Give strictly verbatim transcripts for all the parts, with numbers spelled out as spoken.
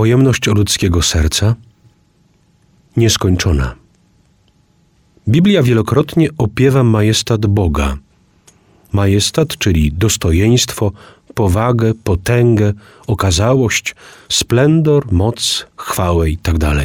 pojemność ludzkiego serca? Nieskończona. Biblia wielokrotnie opiewa majestat Boga. Majestat, czyli dostojeństwo, powagę, potęgę, okazałość, splendor, moc, chwałę itd.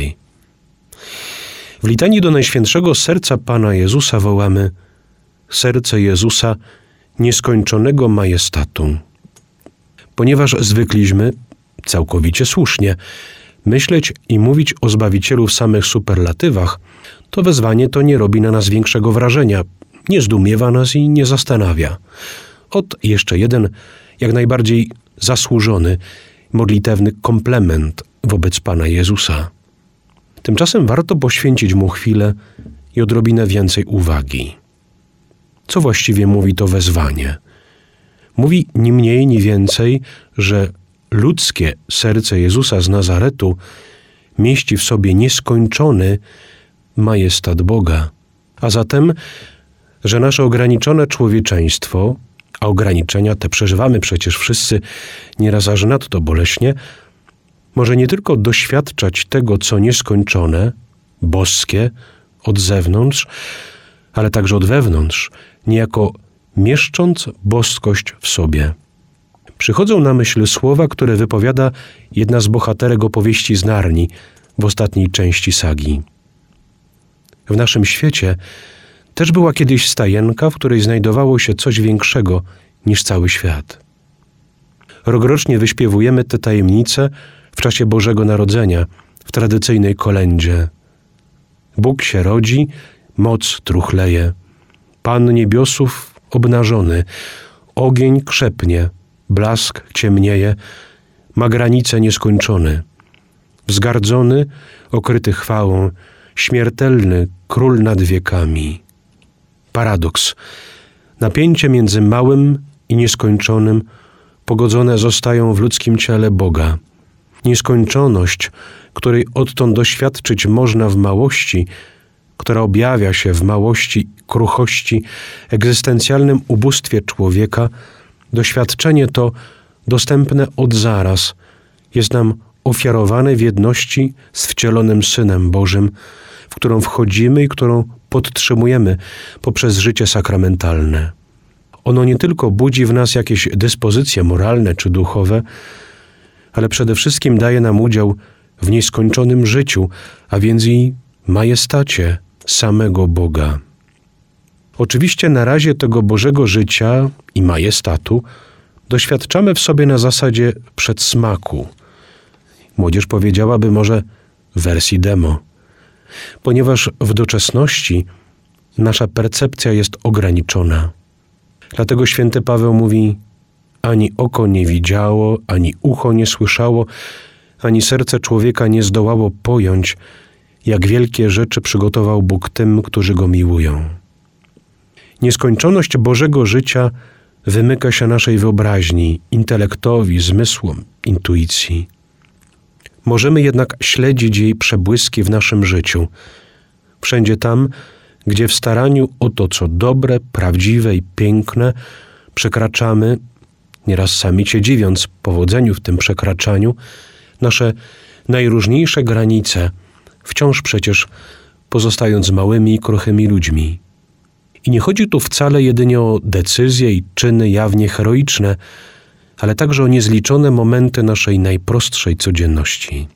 W litanii do Najświętszego Serca Pana Jezusa wołamy: serce Jezusa nieskończonego majestatu. Ponieważ zwykliśmy, całkowicie słusznie, myśleć i mówić o Zbawicielu w samych superlatywach, to wezwanie to nie robi na nas większego wrażenia, nie zdumiewa nas i nie zastanawia. Ot jeszcze jeden, jak najbardziej zasłużony, modlitewny komplement wobec Pana Jezusa. Tymczasem warto poświęcić Mu chwilę i odrobinę więcej uwagi. Co właściwie mówi to wezwanie? Mówi ni mniej, ni więcej, że ludzkie serce Jezusa z Nazaretu mieści w sobie nieskończony majestat Boga, a zatem, że nasze ograniczone człowieczeństwo, a ograniczenia te przeżywamy przecież wszyscy nieraz aż nadto boleśnie, może nie tylko doświadczać tego, co nieskończone, boskie, od zewnątrz, ale także od wewnątrz, niejako mieszcząc boskość w sobie. Przychodzą na myśl słowa, które wypowiada jedna z bohaterek opowieści z Narni w ostatniej części sagi. W naszym świecie też była kiedyś stajenka, w której znajdowało się coś większego niż cały świat. Rokrocznie wyśpiewujemy te tajemnice w czasie Bożego Narodzenia, w tradycyjnej kolędzie. Bóg się rodzi, moc truchleje, Pan niebiosów obnażony, ogień krzepnie, blask ciemnieje, ma granice nieskończone. Wzgardzony, okryty chwałą, śmiertelny król nad wiekami. Paradoks. Napięcie między małym i nieskończonym pogodzone zostają w ludzkim ciele Boga. Nieskończoność, której odtąd doświadczyć można w małości, która objawia się w małości, kruchości, egzystencjalnym ubóstwie człowieka, doświadczenie to, dostępne od zaraz, jest nam ofiarowane w jedności z wcielonym Synem Bożym, w którą wchodzimy i którą podtrzymujemy poprzez życie sakramentalne. Ono nie tylko budzi w nas jakieś dyspozycje moralne czy duchowe, ale przede wszystkim daje nam udział w nieskończonym życiu, a więc i majestacie samego Boga. Oczywiście na razie tego Bożego życia i majestatu doświadczamy w sobie na zasadzie przedsmaku. Młodzież powiedziałaby może w wersji demo, ponieważ w doczesności nasza percepcja jest ograniczona. Dlatego święty Paweł mówi: ani oko nie widziało, ani ucho nie słyszało, ani serce człowieka nie zdołało pojąć, jak wielkie rzeczy przygotował Bóg tym, którzy Go miłują. Nieskończoność Bożego życia wymyka się naszej wyobraźni, intelektowi, zmysłom, intuicji. Możemy jednak śledzić jej przebłyski w naszym życiu. Wszędzie tam, gdzie w staraniu o to, co dobre, prawdziwe i piękne, przekraczamy, nieraz sami się dziwiąc powodzeniu w tym przekraczaniu, nasze najróżniejsze granice, wciąż przecież pozostając małymi i kruchymi ludźmi. I nie chodzi tu wcale jedynie o decyzje i czyny jawnie heroiczne, ale także o niezliczone momenty naszej najprostszej codzienności.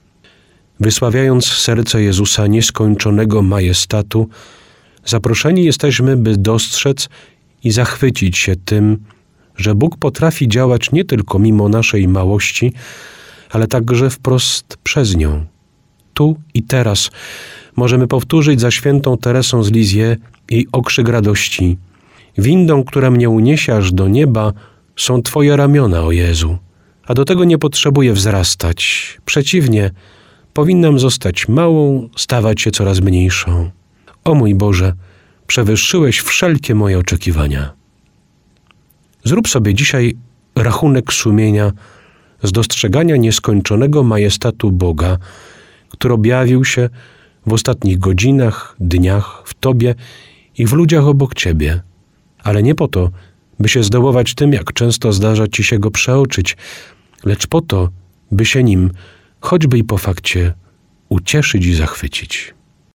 Wysławiając serce Jezusa nieskończonego majestatu, zaproszeni jesteśmy, by dostrzec i zachwycić się tym, że Bóg potrafi działać nie tylko mimo naszej małości, ale także wprost przez nią. Tu i teraz możemy powtórzyć za świętą Teresą z Lisieux jej okrzyk radości: windą, która mnie uniesie aż do nieba, są Twoje ramiona, o Jezu. A do tego nie potrzebuję wzrastać. Przeciwnie, powinnam zostać małą, stawać się coraz mniejszą. O mój Boże, przewyższyłeś wszelkie moje oczekiwania. Zrób sobie dzisiaj rachunek sumienia z dostrzegania nieskończonego majestatu Boga, który objawił się w ostatnich godzinach, dniach, w Tobie i w ludziach obok Ciebie. Ale nie po to, by się zdołować tym, jak często zdarza Ci się Go przeoczyć, lecz po to, by się Nim choćby i po fakcie ucieszyć i zachwycić.